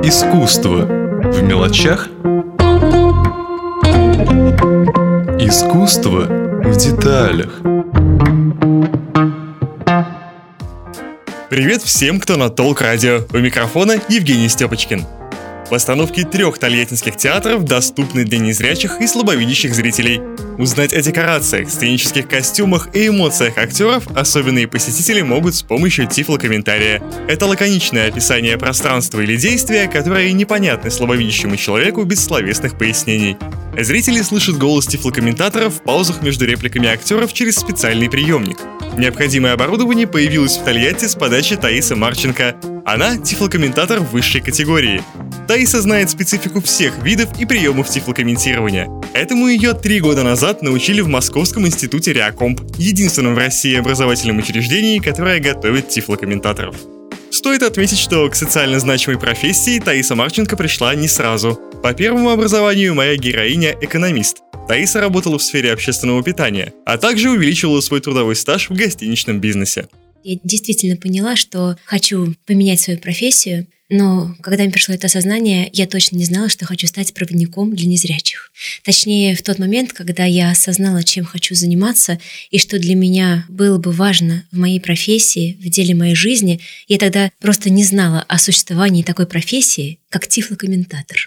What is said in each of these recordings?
Искусство в мелочах. Искусство в деталях. Привет всем, кто на Толк Радио. У микрофона Евгений Степочкин. Постановки 3 тольяттинских театров доступны для незрячих и слабовидящих зрителей. Узнать о декорациях, сценических костюмах и эмоциях актеров особенные посетители могут с помощью тифлокомментария. Это лаконичное описание пространства или действия, которое непонятно слабовидящему человеку без словесных пояснений. Зрители слышат голос тифлокомментаторов в паузах между репликами актеров через специальный приемник. Необходимое оборудование появилось в Тольятти с подачи Таисы Марченко. Она тифлокомментатор высшей категории. Таиса знает специфику всех видов и приемов тифлокомментирования. Этому ее 3 года назад научили в Московском институте Реакомп, единственном в России образовательном учреждении, которое готовит тифлокомментаторов. Стоит отметить, что к социально значимой профессии Таиса Марченко пришла не сразу. По первому образованию моя героиня – экономист. Таиса работала в сфере общественного питания, а также увеличивала свой трудовой стаж в гостиничном бизнесе. Я действительно поняла, что хочу поменять свою профессию, но когда мне пришло это осознание, я точно не знала, что хочу стать проводником для незрячих. Точнее, в тот момент, когда я осознала, чем хочу заниматься и что для меня было бы важно в моей профессии, в деле моей жизни, я тогда просто не знала о существовании такой профессии, как тифлокомментатор.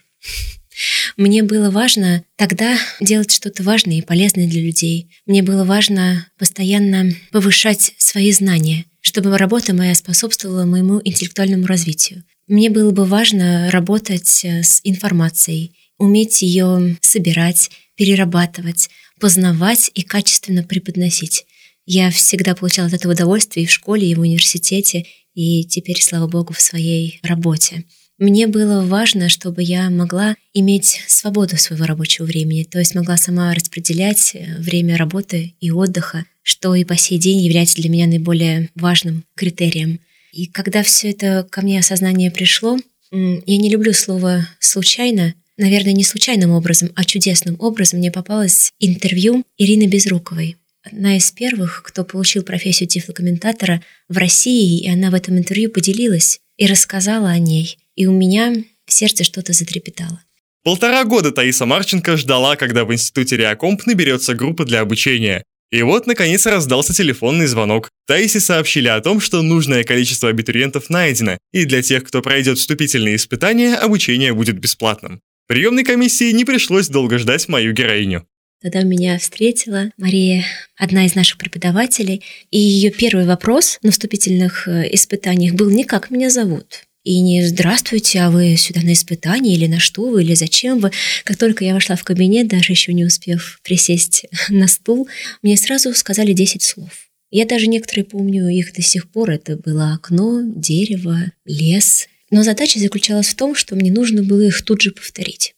Мне было важно тогда делать что-то важное и полезное для людей. Мне было важно постоянно повышать свои знания, чтобы работа моя способствовала моему интеллектуальному развитию. Мне было бы важно работать с информацией, уметь ее собирать, перерабатывать, познавать и качественно преподносить. Я всегда получала от этого удовольствие и в школе, и в университете, и теперь, слава богу, в своей работе. Мне было важно, чтобы я могла иметь свободу своего рабочего времени, то есть могла сама распределять время работы и отдыха, что и по сей день является для меня наиболее важным критерием. И когда все это ко мне осознание пришло, я не люблю слово «случайно», наверное, не случайным образом, а чудесным образом мне попалось интервью Ирины Безруковой. Одна из первых, кто получил профессию тифлокомментатора в России, и она в этом интервью поделилась и рассказала о ней. И у меня в сердце что-то затрепетало. 1,5 года Таиса Марченко ждала, когда в институте Реакомп наберется группа для обучения. И вот, наконец, раздался телефонный звонок. Таисе сообщили о том, что нужное количество абитуриентов найдено, и для тех, кто пройдет вступительные испытания, обучение будет бесплатным. Приемной комиссии не пришлось долго ждать мою героиню. Тогда меня встретила Мария, одна из наших преподавателей, и ее первый вопрос на вступительных испытаниях был не «как меня зовут?». И не «здравствуйте, а вы сюда на испытание, или на что вы, или зачем вы?». Как только я вошла в кабинет, даже еще не успев присесть на стул, мне сразу сказали 10 слов. Я даже некоторые помню их до сих пор. Это было окно, дерево, лес. Но задача заключалась в том, что мне нужно было их тут же повторить.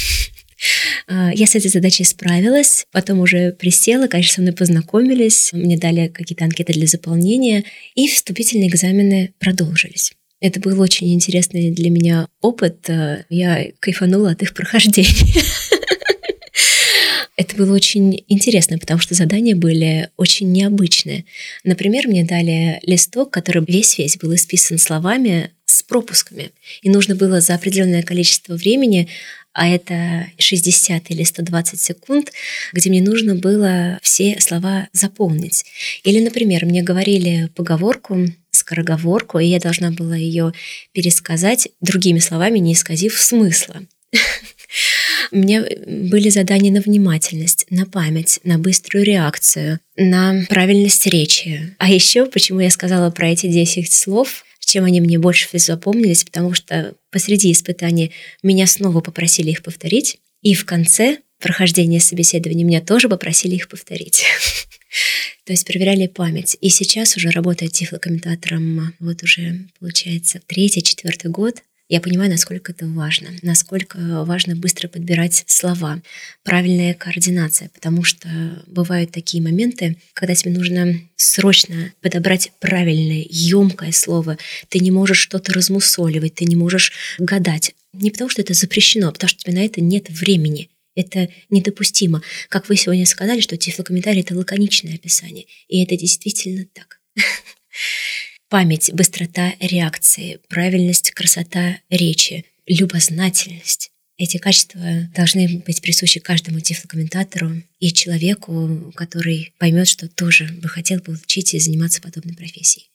Я с этой задачей справилась, потом уже присела, конечно, со мной познакомились, мне дали какие-то анкеты для заполнения, и вступительные экзамены продолжились. Это был очень интересный для меня опыт, я кайфанула от их прохождения. Это было очень интересно, потому что задания были очень необычные. Например, мне дали листок, который весь был исписан словами с пропусками, и нужно было за определенное количество времени, а это 60 или 120 секунд, где мне нужно было все слова заполнить. Или, например, мне говорили поговорку, скороговорку, и я должна была ее пересказать другими словами, не исказив смысла. У меня были задания на внимательность, на память, на быструю реакцию, на правильность речи. А еще, почему я сказала про эти 10 слов, чем они мне больше всего запомнились, потому что посреди испытания меня снова попросили их повторить, и в конце прохождения собеседования меня тоже попросили их повторить. То есть проверяли память. И сейчас уже работая тифлокомментатором, вот уже, получается, 3-4 год, я понимаю, насколько это важно, насколько важно быстро подбирать слова, правильная координация, потому что бывают такие моменты, когда тебе нужно срочно подобрать правильное, емкое слово. Ты не можешь что-то размусоливать, ты не можешь гадать. Не потому что это запрещено, а потому что у тебя на это нет времени. Это недопустимо. Как вы сегодня сказали, что тифлокомментарий — это лаконичное описание. И это действительно так. Память, быстрота реакции, правильность, красота речи. любознательность. Эти качества должны быть присущи каждому тифлокомментатору и человеку, который поймет, что тоже бы хотел получить и заниматься подобной профессией.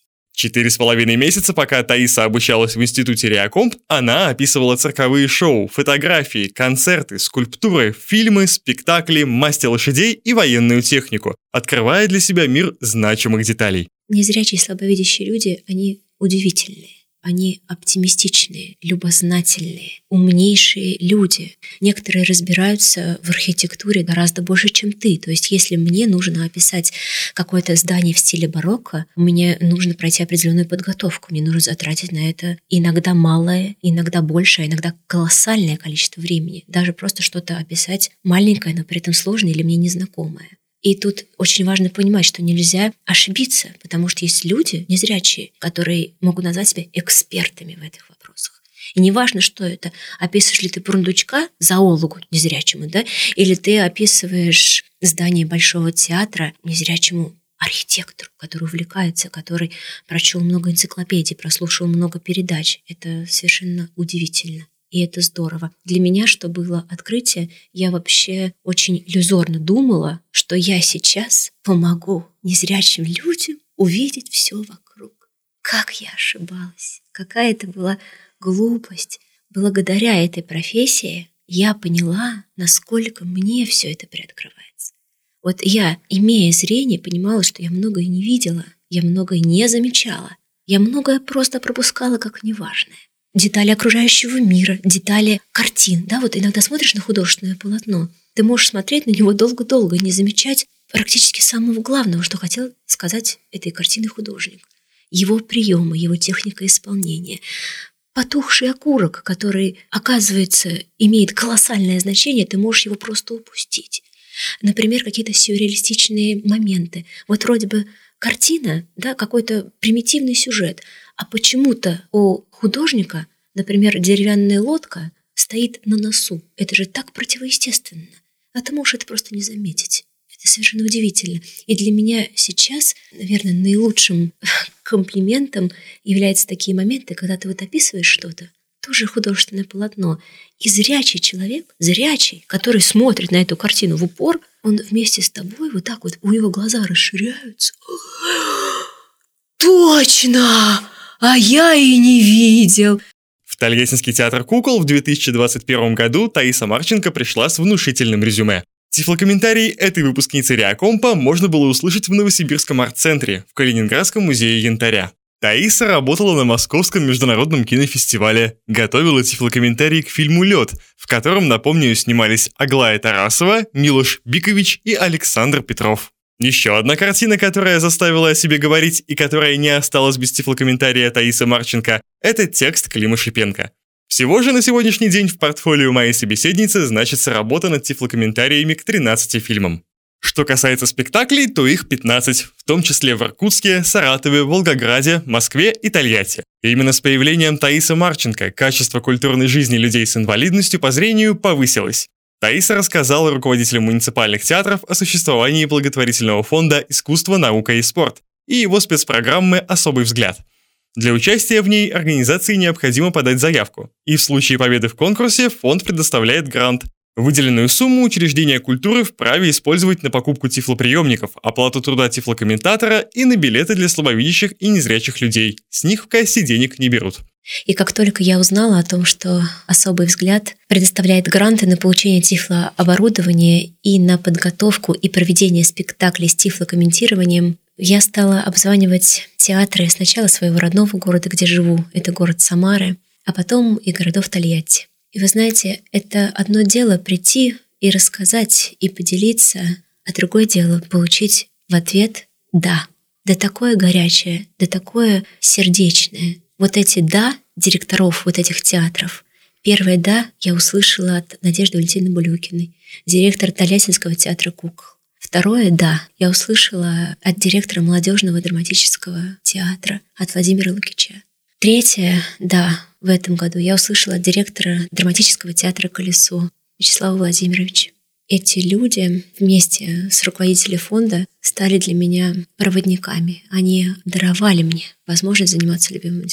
4,5 месяца, пока Таиса обучалась в институте Реакомп, она описывала цирковые шоу, фотографии, концерты, скульптуры, фильмы, спектакли, масти лошадей и военную технику, открывая для себя мир значимых деталей. Незрячие и слабовидящие люди, они удивительные. Они оптимистичные, любознательные, умнейшие люди. Некоторые разбираются в архитектуре гораздо больше, чем ты. То есть, если мне нужно описать какое-то здание в стиле барокко, мне нужно пройти определенную подготовку. Мне нужно затратить на это иногда малое, иногда большее, а иногда колоссальное количество времени. Даже просто что-то описать маленькое, но при этом сложное или мне незнакомое. И тут очень важно понимать, что нельзя ошибиться, потому что есть люди незрячие, которые могут назвать себя экспертами в этих вопросах. И не важно, что это. Описываешь ли ты бурундучка зоологу незрячему, да? Или ты описываешь здание Большого театра незрячему архитектору, который увлекается, который прочел много энциклопедий, прослушал много передач. Это совершенно удивительно. И это здорово. Для меня, что было открытие, я вообще очень иллюзорно думала, что я сейчас помогу незрячим людям увидеть все вокруг. Как я ошибалась. Какая это была глупость. Благодаря этой профессии я поняла, насколько мне все это приоткрывается. Вот я, имея зрение, понимала, что я многое не видела, я многое не замечала, я многое просто пропускала как неважное. Детали окружающего мира, детали картин. Да, вот иногда смотришь на художественное полотно, ты можешь смотреть на него долго-долго и не замечать практически самого главного, что хотел сказать этой картиной художник. Его приемы, его техника исполнения. Потухший окурок, который, оказывается, имеет колоссальное значение, ты можешь его просто упустить. Например, какие-то сюрреалистичные моменты. Вот вроде бы картина, да, какой-то примитивный сюжет, а почему-то у художника, например, деревянная лодка стоит на носу. Это же так противоестественно. А ты можешь это просто не заметить. Это совершенно удивительно. И для меня сейчас, наверное, наилучшим комплиментом являются такие моменты, когда ты вот описываешь что-то, тоже художественное полотно, и зрячий человек, зрячий, который смотрит на эту картину в упор, он вместе с тобой вот так вот, у него глаза расширяются. Точно! А я и не видел. В Тольяттинский театр кукол в 2021 году Таиса Марченко пришла с внушительным резюме. Тифлокомментарий этой выпускницы Реакомпа можно было услышать в Новосибирском арт-центре, в Калининградском музее янтаря. Таиса работала на Московском международном кинофестивале, готовила тифлокомментарий к фильму «Лед», в котором, напомню, снимались Аглая Тарасова, Милош Бикович и Александр Петров. Еще одна картина, которая заставила о себе говорить и которая не осталась без тифлокомментария Таисы Марченко, это текст Клима Шипенко. Всего же на сегодняшний день в портфолио моей собеседницы значится работа над тифлокомментариями к 13 фильмам. Что касается спектаклей, то их 15, в том числе в Иркутске, Саратове, Волгограде, Москве и Тольятти. И именно с появлением Таисы Марченко качество культурной жизни людей с инвалидностью по зрению повысилось. Таиса рассказала руководителям муниципальных театров о существовании благотворительного фонда «Искусство, наука и спорт» и его спецпрограммы «Особый взгляд». Для участия в ней организации необходимо подать заявку, и в случае победы в конкурсе фонд предоставляет грант. Выделенную сумму учреждения культуры вправе использовать на покупку тифлоприемников, оплату труда тифлокомментатора и на билеты для слабовидящих и незрячих людей. С них в кассе денег не берут. И как только я узнала о том, что «Особый взгляд» предоставляет гранты на получение тифлооборудования и на подготовку и проведение спектаклей с тифлокомментированием, я стала обзванивать театры сначала своего родного города, где живу, это город Самары, а потом и городов Тольятти. И вы знаете, это одно дело прийти и рассказать, и поделиться, а другое дело получить в ответ «да». Да такое горячее, да такое сердечное. Вот эти «да» директоров вот этих театров. Первое «да» я услышала от Надежды Валентиновны Булюкиной, директора Тольяттинского театра кукол. Второе «да» я услышала от директора молодежного драматического театра, от Владимира Лукича. Третье «да» в этом году я услышала от директора драматического театра «Колесо» Вячеслава Владимировича. Эти люди вместе с руководителем фонда стали для меня проводниками. Они даровали мне возможность заниматься любимым делом.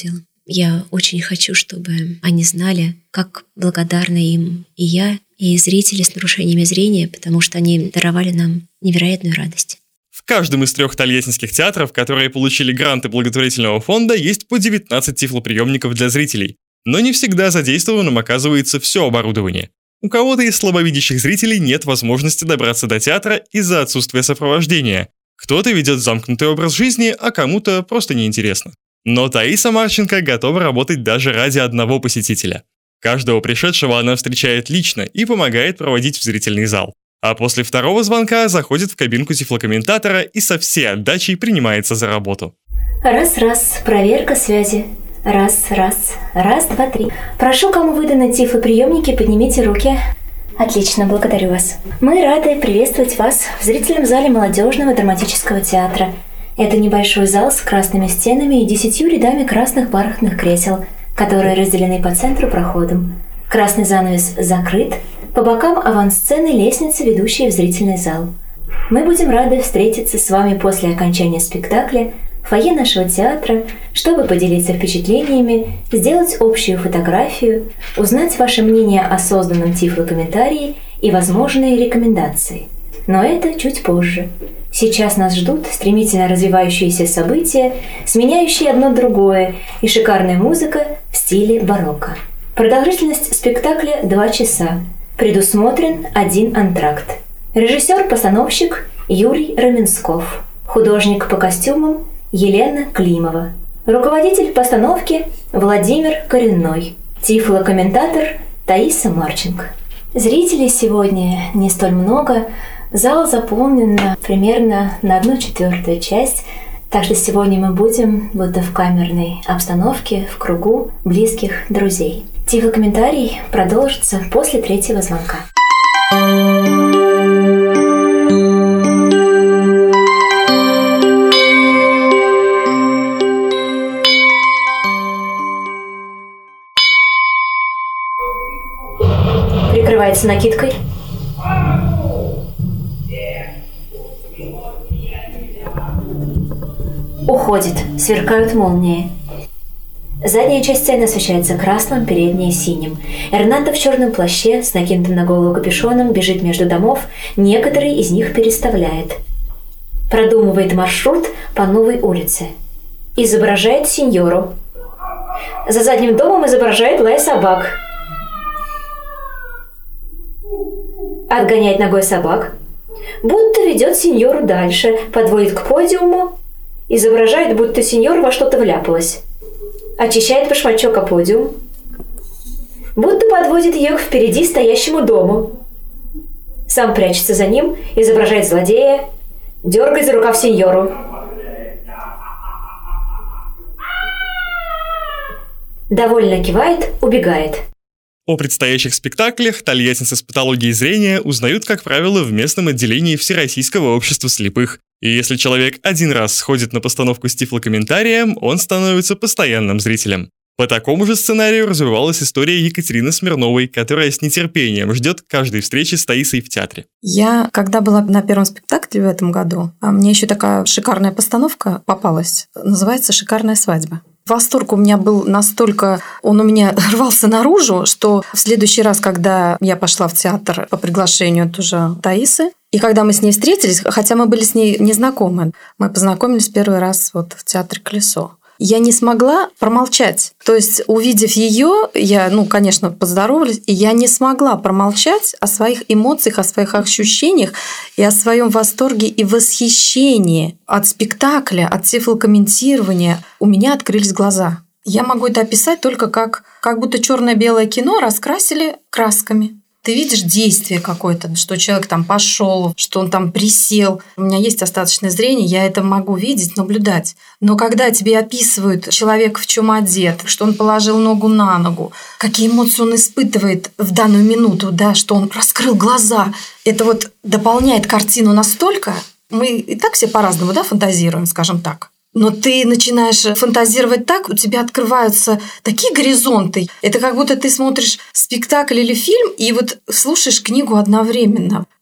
Я очень хочу, чтобы они знали, как благодарна им и я, и зрители с нарушениями зрения, потому что они даровали нам невероятную радость. В каждом из 3 тольяттинских театров, которые получили гранты благотворительного фонда, есть по 19 тифлоприемников для зрителей. Но не всегда задействованным оказывается все оборудование. У кого-то из слабовидящих зрителей нет возможности добраться до театра из-за отсутствия сопровождения. Кто-то ведет замкнутый образ жизни, а кому-то просто неинтересно. Но Таиса Марченко готова работать даже ради одного посетителя. Каждого пришедшего она встречает лично и помогает проводить в зрительный зал. А после 2-го звонка заходит в кабинку тифлокомментатора и со всей отдачей принимается за работу. Раз, проверка связи. Раз, 2, 3. Прошу, кому выданы тифлоприемники, поднимите руки. Отлично, благодарю вас. Мы рады приветствовать вас в зрительном зале молодежного драматического театра. Это небольшой зал с красными стенами и 10 рядами красных бархатных кресел, которые разделены по центру проходом. Красный занавес закрыт, по бокам авансцены лестницы, ведущие в зрительный зал. Мы будем рады встретиться с вами после окончания спектакля в фойе нашего театра, чтобы поделиться впечатлениями, сделать общую фотографию, узнать ваше мнение о созданном тифлокомментарии и возможные рекомендации. Но это чуть позже. Сейчас нас ждут стремительно развивающиеся события, сменяющие одно другое, и шикарная музыка в стиле барокко. Продолжительность спектакля 2 часа. Предусмотрен 1 антракт. Режиссер-постановщик Юрий Раменсков. Художник по костюмам Елена Климова. Руководитель постановки Владимир Коренной. Тифлокомментатор Таиса Марченко. Зрителей сегодня не столь много. Зал заполнен примерно на 1/4 часть, так что сегодня мы будем будто в камерной обстановке, в кругу близких друзей. Тифлокомментарий продолжится после 3-го звонка. Прикрывается накидкой. Уходит, сверкают молнии. Задняя часть сцены освещается красным, передняя — синим. Эрнандо в черном плаще с накинутым на голову капюшоном бежит между домов, некоторые из них переставляет. Продумывает маршрут по новой улице. Изображает сеньору. За задним домом изображает лай собак. Отгоняет ногой собак. Будто ведет сеньору дальше, подводит к подиуму. Изображает, будто сеньора во что-то вляпалась. Очищает башмачок о подиум. Будто подводит ее к впереди стоящему дому. Сам прячется за ним, изображает злодея, дергает за рукав сеньору. Довольно кивает, убегает. О предстоящих спектаклях тольяттинцы с патологией зрения узнают, как правило, в местном отделении Всероссийского общества слепых. И если человек 1 раз сходит на постановку с тифлокомментарием, он становится постоянным зрителем. По такому же сценарию развивалась история Екатерины Смирновой, которая с нетерпением ждет каждой встречи с Таисой в театре. Я, когда была на первом спектакле в этом году, мне еще такая шикарная постановка попалась. Называется «Шикарная свадьба». Восторг у меня был настолько... Он у меня рвался наружу, что в следующий раз, когда я пошла в театр по приглашению тоже Таисы, и когда мы с ней встретились, хотя мы были с ней незнакомы, мы познакомились первый раз вот в театре «Колесо». Я не смогла промолчать. То есть, увидев ее, я, конечно, поздоровалась, и я не смогла промолчать о своих эмоциях, о своих ощущениях и о своем восторге и восхищении от спектакля, от тифлокомментирования. У меня открылись глаза. Я могу это описать только как будто черно-белое кино раскрасили красками. Ты видишь действие какое-то, что человек там пошел, что он там присел. У меня есть остаточное зрение, я это могу видеть, наблюдать. Но когда тебе описывают человека, в чем одет, что он положил ногу на ногу, какие эмоции он испытывает в данную минуту, да, что он раскрыл глаза, это вот дополняет картину настолько. Мы и так все по-разному, да, фантазируем, скажем так. Но ты начинаешь фантазировать так, у тебя открываются такие горизонты. Это как будто ты смотришь спектакль или фильм и вот слушаешь книгу одновременно.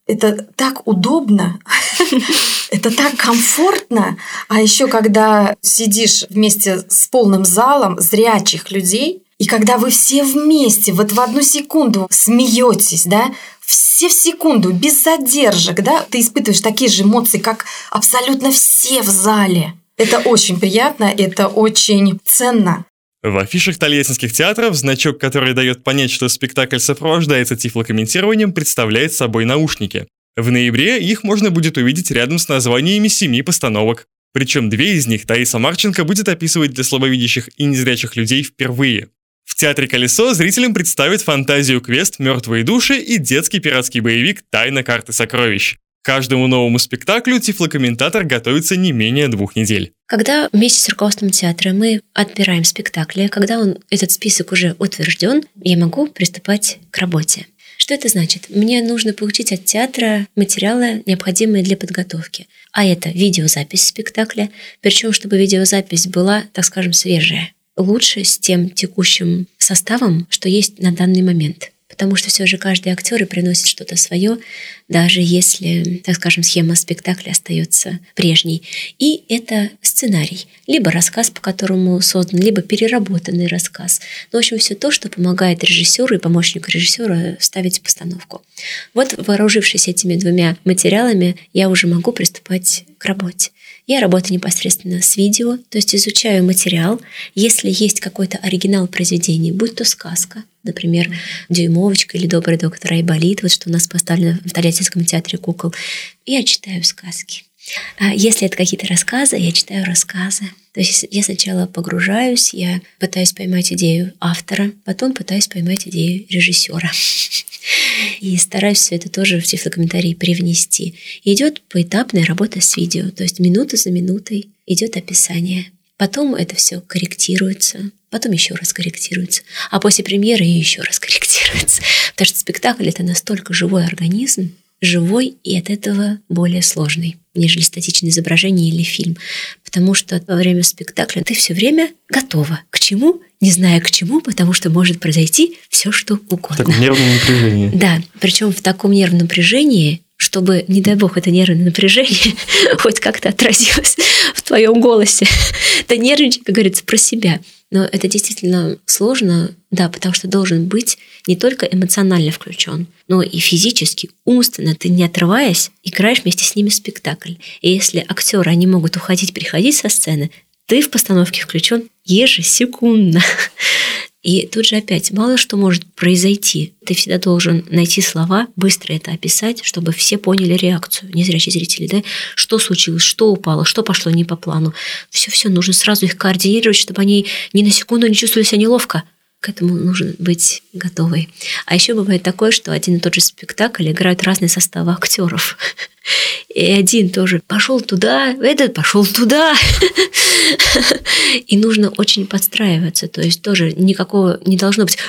Это так удобно, это так комфортно. А еще когда сидишь вместе с полным залом зрячих людей, и когда вы все вместе вот в одну секунду смеетесь, да, все в секунду, без задержек, да, ты испытываешь такие же эмоции, как абсолютно все в зале. Это очень приятно, это очень ценно. В афишах тольяттинских театров значок, который дает понять, что спектакль сопровождается тифлокомментированием, представляет собой наушники. В ноябре их можно будет увидеть рядом с названиями 7 постановок. Причем 2 из них Таиса Марченко будет описывать для слабовидящих и незрячих людей впервые. В театре «Колесо» зрителям представят фантазию-квест «Мертвые души» и детский пиратский боевик «Тайна карты сокровищ». К каждому новому спектаклю тифлокомментатор готовится не менее 2 недель. Когда вместе с руководством театра мы отбираем спектакли, когда этот список уже утвержден, я могу приступать к работе. Что это значит? Мне нужно получить от театра материалы, необходимые для подготовки. А это видеозапись спектакля, причем чтобы видеозапись была, так скажем, свежая. Лучше с тем текущим составом, что есть на данный момент. Потому что все же каждый актер приносит что-то свое, даже если, так скажем, схема спектакля остается прежней. И это сценарий, либо рассказ, по которому создан, либо переработанный рассказ. Ну, в общем, все то, что помогает режиссеру и помощнику режиссера вставить в постановку. Вот, вооружившись этими 2 материалами, я уже могу приступать к работе. Я работаю непосредственно с видео, то есть изучаю материал. Если есть какой-то оригинал произведения, будь то сказка, например, «Дюймовочка» или «Добрый доктор Айболит», вот что у нас поставлено в Тольяттинском театре кукол, я читаю сказки. А если это какие-то рассказы, я читаю рассказы. То есть я сначала погружаюсь, я пытаюсь поймать идею автора, потом пытаюсь поймать идею режиссера. И стараюсь все это тоже в тифлокомментарии привнести. Идет поэтапная работа с видео, то есть минута за минутой идет описание. Потом это все корректируется, потом еще раз корректируется, а после премьеры еще раз корректируется. Потому что спектакль — это настолько живой организм, живой и от этого более сложный, нежели статичное изображение или фильм. Потому что во время спектакля ты все время готова к чему, не зная к чему, потому что может произойти все, что угодно. В таком нервном напряжении. Да, причем в таком нервном напряжении, чтобы, не дай бог, это нервное напряжение хоть как-то отразилось в твоем голосе. Ты нервничай, как говорится, про себя. Но это действительно сложно, да, потому что должен быть не только эмоционально включен, но и физически, умственно, ты не отрываясь, играешь вместе с ними спектакль. И если актеры, они могут уходить, приходить со сцены, ты в постановке включен ежесекундно. И тут же опять мало что может произойти. Ты всегда должен найти слова, быстро это описать, чтобы все поняли реакцию, незрячие зрители, да? Что случилось, что упало, что пошло не по плану. Все нужно сразу их координировать, чтобы они ни на секунду не чувствовали себя неловко. К этому нужно быть готовой. А еще бывает такое, что один и тот же спектакль играют разные составы актеров. И один тоже пошел туда, этот пошел туда. И нужно очень подстраиваться. То есть тоже никакого не должно быть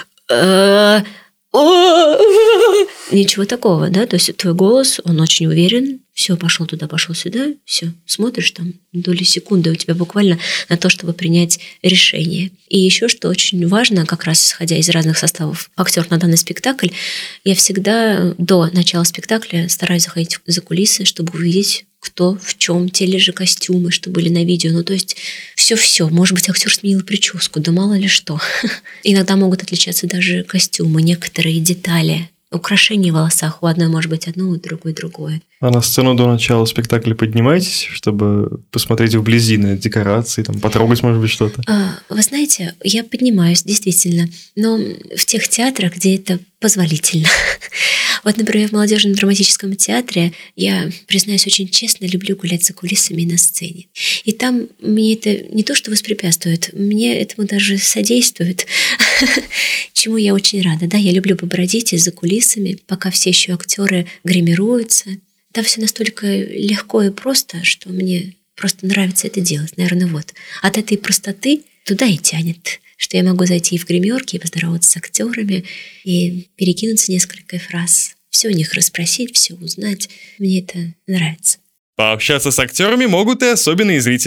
ничего такого, да, то есть твой голос, он очень уверен, все, пошел туда, пошел сюда, все, смотришь там доли секунды у тебя буквально на то, чтобы принять решение. И еще, что очень важно, как раз исходя из разных составов актер на данный спектакль, я всегда до начала спектакля стараюсь заходить за кулисы, чтобы увидеть, кто в чем, те ли же костюмы, что были на видео. Ну, то есть все. Может быть, актер сменил прическу, да мало ли что. Иногда могут отличаться даже костюмы, некоторые детали. Украшения в волосах у одной может быть одно, у другой другое. А на сцену до начала спектакля поднимаетесь, чтобы посмотреть вблизи на декорации, там, потрогать, может быть, что-то? Вы знаете, я поднимаюсь, действительно, но в тех театрах, где это позволительно. Вот, например, в молодежном драматическом театре я, признаюсь, очень честно люблю гулять за кулисами на сцене. И там мне это не то что воспрепятствует, мне этому даже содействует, чему я очень рада. Да, я люблю побродить за кулисами, пока все еще актеры гримируются. Там все настолько легко и просто, что мне просто нравится это делать. Наверное, вот. От этой простоты туда и тянет, что я могу зайти в гримерки и поздороваться с актерами и перекинуться несколько фраз. Все у них расспросить, все узнать. Мне это нравится. Пообщаться с актерами могут и особенные зрители.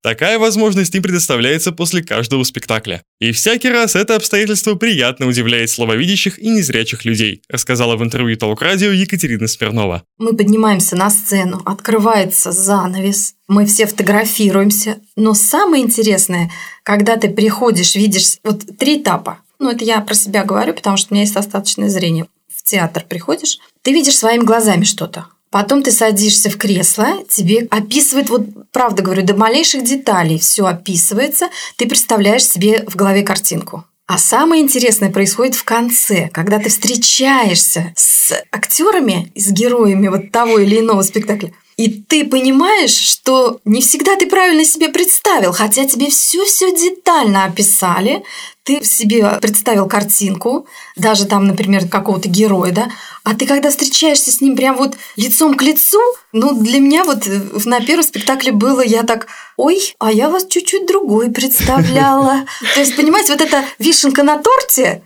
Такая возможность им предоставляется после каждого спектакля. И всякий раз это обстоятельство приятно удивляет слабовидящих и незрячих людей, рассказала в интервью Толк Радио Екатерина Смирнова. Мы поднимаемся на сцену, открывается занавес, мы все фотографируемся. Но самое интересное, когда ты приходишь, видишь вот 3 этапа. Это я про себя говорю, потому что у меня есть остаточное зрение. В театр приходишь, ты видишь своими глазами что-то. Потом ты садишься в кресло, тебе описывают, правда говорю, до малейших деталей все описывается, ты представляешь себе в голове картинку. А самое интересное происходит в конце, когда ты встречаешься с актерами, с героями того или иного спектакля. И ты понимаешь, что не всегда ты правильно себе представил, хотя тебе все детально описали, ты себе представил картинку, даже там, например, какого-то героя, да, а ты когда встречаешься с ним прям лицом к лицу, для меня на первом спектакле было, я так, ой, а я вас чуть-чуть другой представляла. То есть, понимаете, эта вишенка на торте,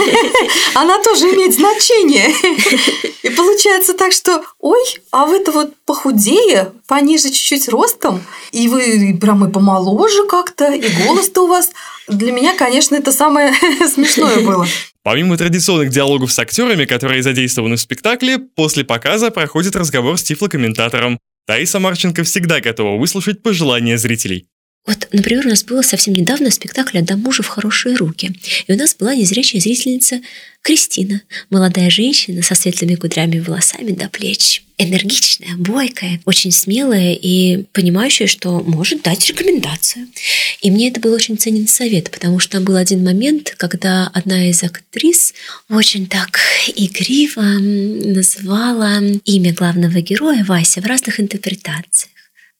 она тоже имеет значение. И получается так, что, ой, а вы-то похудее, пониже чуть-чуть ростом, и вы прям и помоложе как-то, и голос-то у вас. Для меня, конечно, это самое смешное было. Помимо традиционных диалогов с актерами, которые задействованы в спектакле, после показа проходит разговор с тифлокомментатором. Таиса Марченко всегда готова выслушать пожелания зрителей. Например, у нас было совсем недавно спектакль «Отдам мужа в хорошие руки». И у нас была незрячая зрительница Кристина, молодая женщина со светлыми кудрями и волосами до плеч. Энергичная, бойкая, очень смелая и понимающая, что может дать рекомендацию. И мне это был очень ценен совет, потому что там был один момент, когда одна из актрис очень так игриво называла имя главного героя Вася в разных интерпретациях.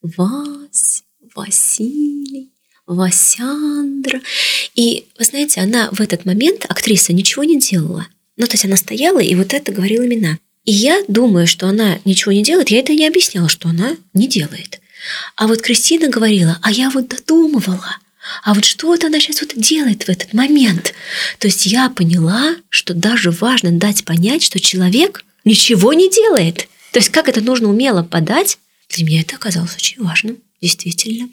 Вась, Василий, Васяндра. И, вы знаете, она в этот момент, актриса, ничего не делала. То есть она стояла и это говорила имена. И я думаю, что она ничего не делает, я это не объясняла, что она не делает. А Кристина говорила, а я додумывала, а что она сейчас делает в этот момент. То есть я поняла, что даже важно дать понять, что человек ничего не делает. То есть как это нужно умело подать, для меня это оказалось очень важным. Действительно.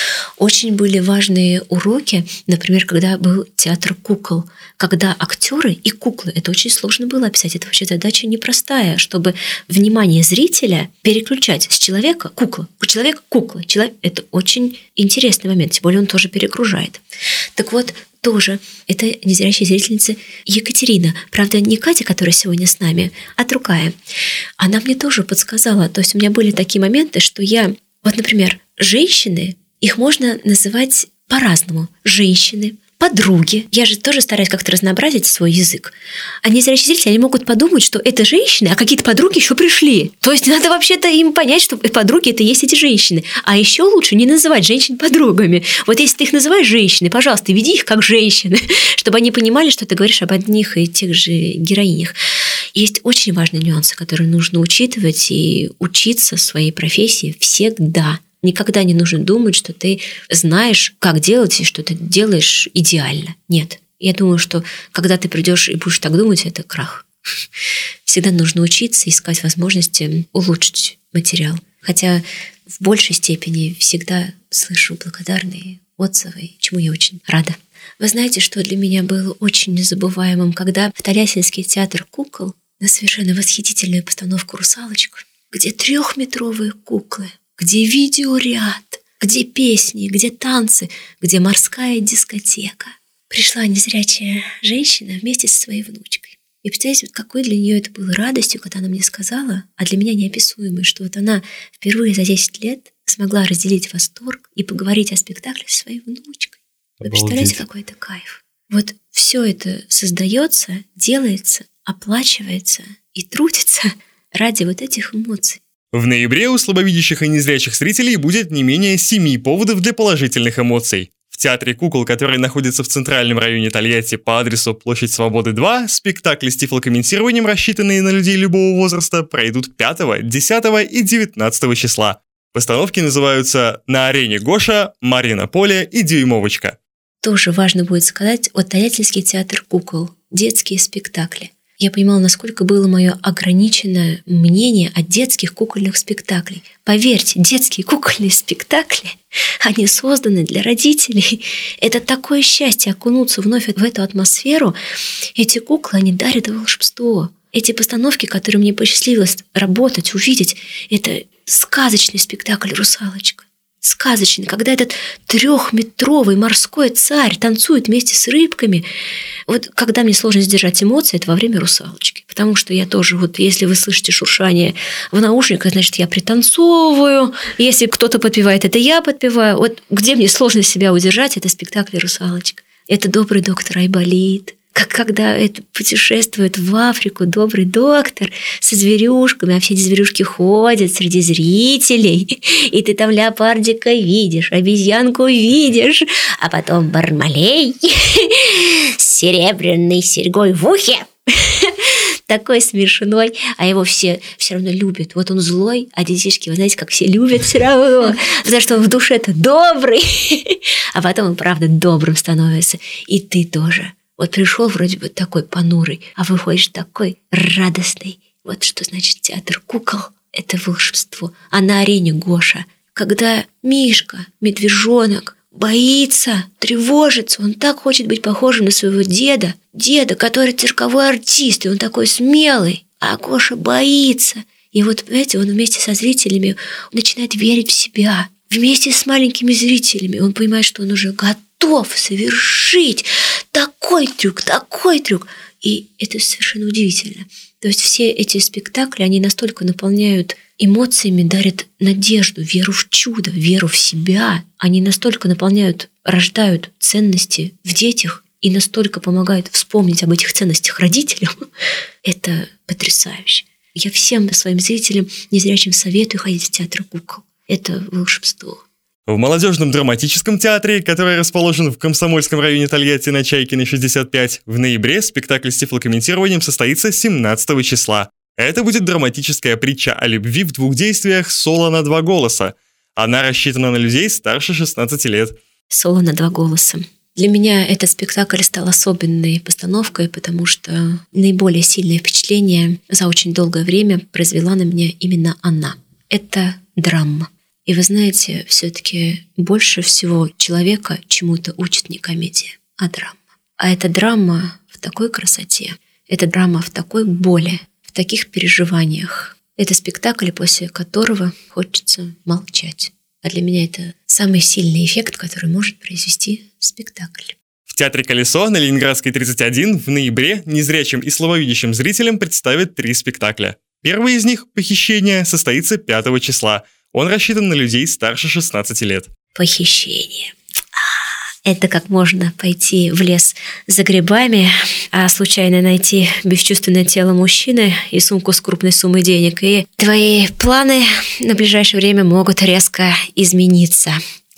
Очень были важные уроки, например, когда был театр кукол, когда актеры и куклы, это очень сложно было описать, это вообще задача непростая, чтобы внимание зрителя переключать с человека кукла, человек кукла, это очень интересный момент, тем более он тоже перегружает. Так тоже это незрячая зрительница Екатерина. Правда, не Катя, которая сегодня с нами, а другая. Она мне тоже подсказала. То есть у меня были такие моменты, что я... например, женщины, их можно называть по-разному. Женщины, подруги. Я же тоже стараюсь как-то разнообразить свой язык. А незрячие зрители, они могут подумать, что это женщины, а какие-то подруги еще пришли. То есть надо вообще-то им понять, что подруги – это и есть эти женщины. А еще лучше не называть женщин подругами. Если ты их называешь женщиной, пожалуйста, веди их как женщины, чтобы они понимали, что ты говоришь об одних и тех же героинях. Есть очень важные нюансы, которые нужно учитывать и учиться своей профессии всегда. Никогда не нужно думать, что ты знаешь, как делать, и что ты делаешь идеально. Нет. Я думаю, что когда ты придешь и будешь так думать, это крах. Всегда нужно учиться, искать возможности улучшить материал. Хотя в большей степени всегда слышу благодарные отзывы, чему я очень рада. Вы знаете, что для меня было очень незабываемым, когда в Тольяттинский театр кукол на совершенно восхитительную постановку «Русалочку», где 3-метровые куклы, где видеоряд, где песни, где танцы, где морская дискотека. Пришла незрячая женщина вместе со своей внучкой. И представляете, какой для нее это было радостью, когда она мне сказала, а для меня неописуемой, что она впервые за 10 лет смогла разделить восторг и поговорить о спектакле со своей внучкой. Вы представляете, какой это кайф? Все это создается, делается, оплачивается и трудится ради этих эмоций. В ноябре у слабовидящих и незрячих зрителей будет не менее 7 поводов для положительных эмоций. В театре кукол, который находится в центральном районе Тольятти по адресу Площадь Свободы 2, спектакли с тифлокомментированием, рассчитанные на людей любого возраста, пройдут 5, 10 и 19 числа. Постановки называются «На арене Гоша», «Марина Поле» и «Дюймовочка». Тоже важно будет сказать о Тольяттинский театр кукол, детские спектакли. я понимала, насколько было мое ограниченное мнение о детских кукольных спектаклях. Поверьте, детские кукольные спектакли, они созданы для родителей. Это такое счастье окунуться вновь в эту атмосферу. Эти куклы, они дарят волшебство. Эти постановки, которые мне посчастливилось работать, увидеть, это сказочный спектакль «Русалочка». Сказочный, когда этот 3-метровый морской царь танцует вместе с рыбками. Вот когда мне сложно сдержать эмоции, это во время «Русалочки». Потому что я тоже, вот если вы слышите шуршание в наушниках, значит, я пританцовываю. Если кто-то подпевает, это я подпеваю. Вот где мне сложно себя удержать, это спектакль «Русалочка». Это добрый доктор Айболит. Как когда это путешествует в Африку добрый доктор со зверюшками, а все эти зверюшки ходят среди зрителей, и ты там леопардика видишь, обезьянку видишь, а потом Бармалей с серебряной серьгой в ухе, такой смешной, а его все равно любят. Вот он злой, а детишки, вы знаете, как все любят все равно, потому что он в душе-то добрый, а потом он, правда, добрым становится, и ты тоже. Вот пришел вроде бы такой понурый, а выходишь такой радостный. Вот что значит театр кукол – это волшебство. А на арене Гоша, когда Мишка, медвежонок, боится, тревожится, он так хочет быть похожим на своего деда, который цирковой артист, и он такой смелый, а Гоша боится. И вот, понимаете, он вместе со зрителями начинает верить в себя. Вместе с маленькими зрителями он понимает, что он уже готов совершить такой трюк. И это совершенно удивительно. То есть все эти спектакли, они настолько наполняют эмоциями, дарят надежду, веру в чудо, веру в себя. Они настолько наполняют, рождают ценности в детях и настолько помогают вспомнить об этих ценностях родителям. Это потрясающе. Я всем своим зрителям незрячим советую ходить в театр кукол. Это волшебство. В молодежном драматическом театре, который расположен в Комсомольском районе Тольятти на Чайкиной 65, в ноябре спектакль с тифлокомментированием состоится 17 числа. Это будет драматическая притча о любви в 2 действиях соло на 2 голоса. Она рассчитана на людей старше 16 лет. Соло на 2 голоса. Для меня этот спектакль стал особенной постановкой, потому что наиболее сильное впечатление за очень долгое время произвела на меня именно она. Это драма. И вы знаете, все-таки больше всего человека чему-то учит не комедия, а драма. А эта драма в такой красоте, эта драма в такой боли, в таких переживаниях. Это спектакль, после которого хочется молчать. А для меня это самый сильный эффект, который может произвести спектакль. В театре «Колесо» на Ленинградской 31 в ноябре незрячим и слабовидящим зрителям представят 3 спектакля. Первый из них, «Похищение», состоится 5 числа. Он рассчитан на людей старше 16 лет. Похищение. Это как можно пойти в лес за грибами, а случайно найти бесчувственное тело мужчины и сумку с крупной суммой денег. И твои планы на ближайшее время могут резко измениться.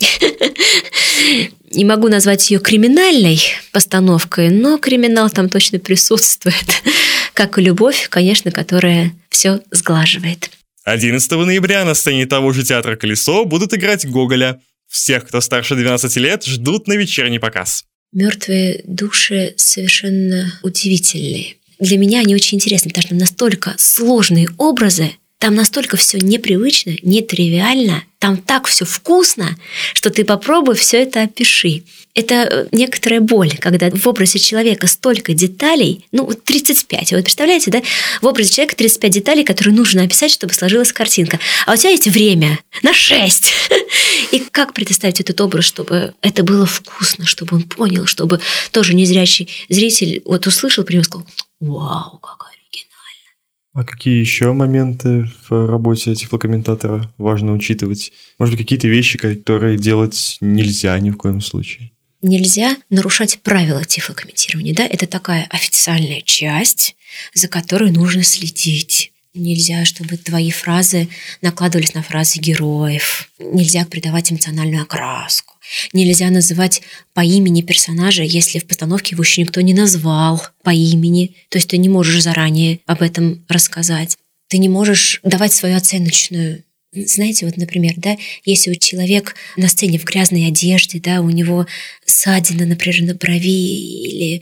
Не могу назвать ее криминальной постановкой, но криминал там точно присутствует. Как и любовь, конечно, которая все сглаживает. 11 ноября на сцене того же театра «Колесо» будут играть Гоголя. Всех, кто старше 12 лет, ждут на вечерний показ. Мертвые души совершенно удивительные. Для меня они очень интересны, потому что настолько сложные образы, там настолько все непривычно, нетривиально, там так все вкусно, что ты попробуй все это опиши. Это некоторая боль, когда в образе человека столько деталей, 35, вы представляете, да? В образе человека 35 деталей, которые нужно описать, чтобы сложилась картинка. А у тебя есть время на 6. И как представить этот образ, чтобы это было вкусно, чтобы он понял, чтобы тоже незрячий зритель вот услышал, примерно сказал: «Вау, как оригинально». А какие еще моменты в работе тифлокомментатора важно учитывать? Может быть, какие-то вещи, которые делать нельзя ни в коем случае? Нельзя нарушать правила тифлокомментирования, да? Это такая официальная часть, за которой нужно следить. Нельзя, чтобы твои фразы накладывались на фразы героев. Нельзя придавать эмоциональную окраску. Нельзя называть по имени персонажа, если в постановке его еще никто не назвал по имени. То есть ты не можешь заранее об этом рассказать. Ты не можешь давать свою оценочную. Знаете, вот, например, да, если человек на сцене в грязной одежде, да, у него ссадина, например, на брови или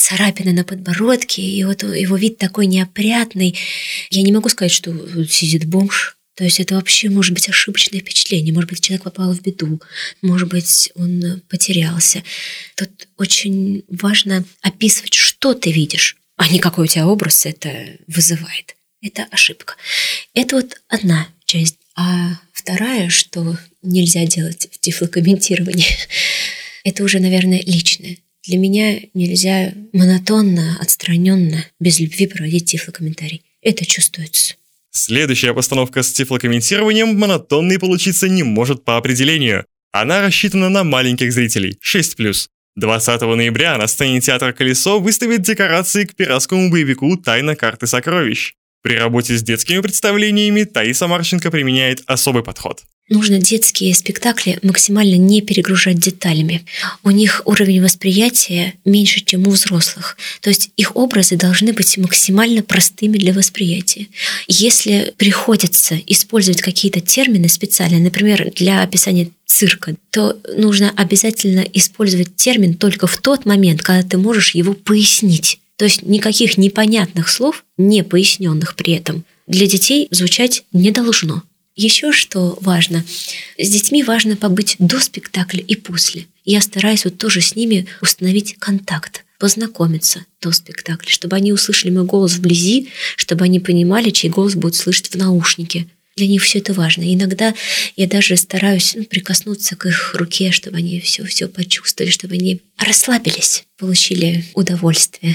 царапины на подбородке, и вот его вид такой неопрятный. Я не могу сказать, что сидит бомж. То есть это вообще может быть ошибочное впечатление. Может быть, человек попал в беду. Может быть, он потерялся. Тут очень важно описывать, что ты видишь, а не какой у тебя образ это вызывает. Это ошибка. Это вот одна часть. А вторая, что нельзя делать в тифлокомментировании, это уже, наверное, личное. Для меня нельзя монотонно, отстраненно, без любви проводить тифлокомментарий. Это чувствуется. Следующая постановка с тифлокомментированием монотонной получиться не может по определению. Она рассчитана на маленьких зрителей, 6+. 20 ноября на сцене театра «Колесо» выставят декорации к пиратскому боевику «Тайна карты сокровищ». При работе с детскими представлениями Таиса Марченко применяет особый подход. Нужно детские спектакли максимально не перегружать деталями. У них уровень восприятия меньше, чем у взрослых. То есть их образы должны быть максимально простыми для восприятия. Если приходится использовать какие-то термины специальные, например, для описания цирка, то нужно обязательно использовать термин только в тот момент, когда ты можешь его пояснить. То есть никаких непонятных слов, не поясненных при этом, для детей звучать не должно. Еще что важно, с детьми важно побыть до спектакля и после. Я стараюсь вот тоже с ними установить контакт, познакомиться до спектакля, чтобы они услышали мой голос вблизи, чтобы они понимали, чей голос будут слышать в наушнике. Для них все это важно. Иногда я даже стараюсь прикоснуться к их руке, чтобы они все почувствовали, чтобы они расслабились, получили удовольствие.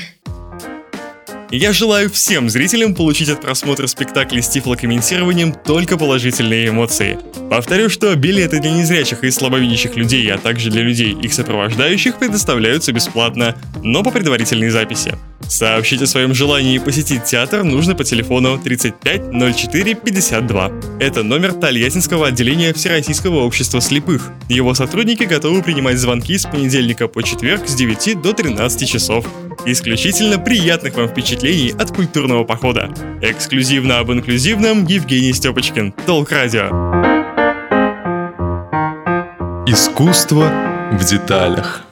Я желаю всем зрителям получить от просмотра спектаклей с тифлокомментированием только положительные эмоции. Повторю, что билеты для незрячих и слабовидящих людей, а также для людей, их сопровождающих, предоставляются бесплатно, но по предварительной записи. Сообщить о своем желании посетить театр нужно по телефону 35 04 52. Это номер Тольяттинского отделения Всероссийского общества слепых. Его сотрудники готовы принимать звонки с понедельника по четверг с 9 до 13 часов. Исключительно приятных вам впечатлений от культурного похода. Эксклюзивно об инклюзивном Евгений Степочкин, Толк Радио. Искусство в деталях.